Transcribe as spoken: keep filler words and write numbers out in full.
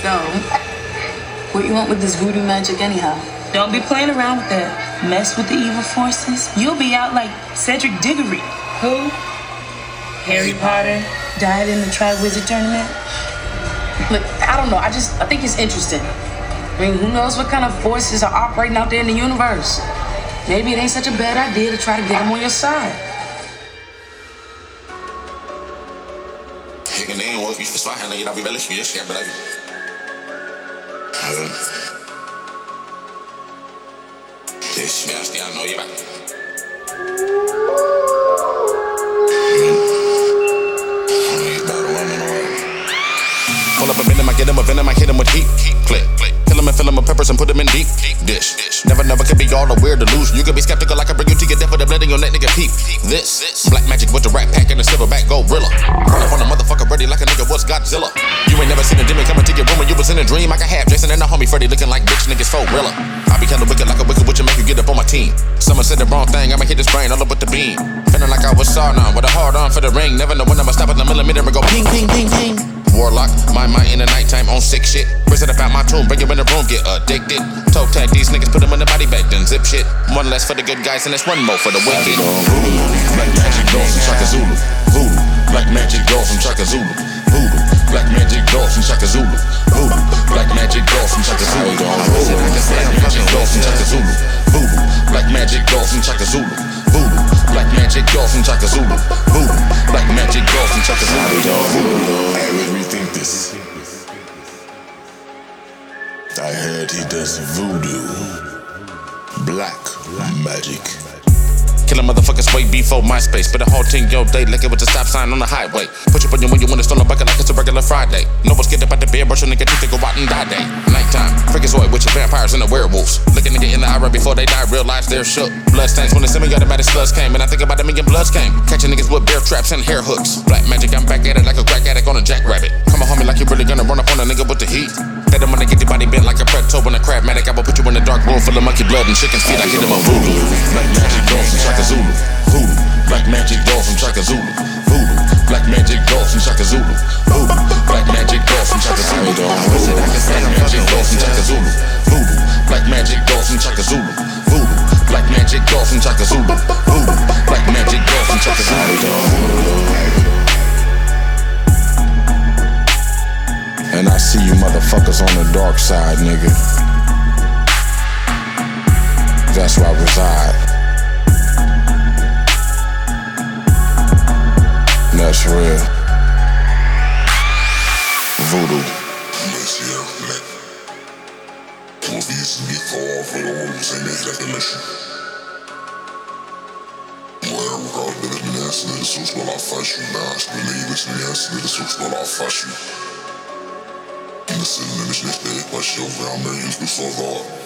go. What you want with this voodoo magic anyhow? Don't be playing around with that. Mess with the evil forces, you'll be out like Cedric Diggory. Who? Harry Potter died in the Tri-Wizard tournament. Look, I don't know. I just, I think it's interesting. I mean, who knows what kind of forces are operating out there in the universe? Maybe it ain't such a bad idea to try to get them on your side. Pull up a venom, I get him a venom, I hit him with heat. Click, click. Kill him and fill him with peppers and put him in deep dish. Never, never can be all the weird delusion. You can be skeptical, I can bring you to your death with the blood in your neck, nigga. Peep this. Black magic with the rat pack and the silverback gorilla. Run up on a motherfucker ready like a nigga was Godzilla. You ain't never seen a demon coming to your room when you was in a dream. I can have Jason and the homie Freddy looking like bitch niggas for Rilla. I be kinda wicked like a wicked witch and make you get up on my team. Someone said the wrong thing, I'ma hit his brain all up with the beam. Feeling like I was sawed on with a hard on for the ring. Never know when I'ma stop at the millimeter and go ping, ping, ping, ping. Warlock, my mind in the nighttime on sick shit. Raise it up out my tomb, bring you in the room, get addicted. Toe tag these niggas, put them in the body bag, then zip shit. One less for the good guys and there's one more for the wicked. Voodoo, black magic dolls from Shaka Zulu. Voodoo, black magic dolls from Shaka Zulu. Voodoo, black magic dolls from Shaka Zulu. Voodoo, black magic dolls from Shaka Zulu. Voodoo, black magic dolls from Shaka Zulu. Voodoo, black magic dolls from Shaka Zulu. Voodoo, black magic dolls from Shaka Zulu. Voodoo, black magic dolls from Shaka Zulu. I would rethink this. I heard he does voodoo, black magic. Killing motherfuckers way before MySpace. But the whole thing your day like it was a stop sign on the highway. Put you on your when you wanna stone a bucket like it's a regular Friday. No one's scared about the beer, brush your nigga teeth to go out and die day. Nighttime, freakazoid with your vampires and the werewolves. Looking nigga in the eye right before they die, realize they're shook. Blood stains when the semi-automatic slugs came. And I think about a million bloods came. Catching niggas with bear traps and hair hooks. Black magic, I'm back at it like a crack addict on a jackrabbit. Come on homie like you really gonna run up on a nigga with the heat. Let him wanna get your body bent like a pretto and a crabmatic. I will put you in a dark room full of monkey blood and chicken's feet. I hit him a voodoo. Black magic dolls from Shaka Zulu. Voodoo, black magic dolls from Shaka Zulu. Voodoo, black magic dolls from Shaka Zulu. Voodoo, black magic dolls from Shaka Zulu. Black magic dolls from Shaka Zulu. Voodoo, black magic dolls from Shaka Zulu. Voodoo, black magic dolls from Shaka Zulu. Voodoo, black magic dolls from Shaka Zulu. And I see you motherfuckers on the dark side, nigga. That's where I reside. That's real. Voodoo. Nascendo na minha estrela, paixão, realmente, pessoal,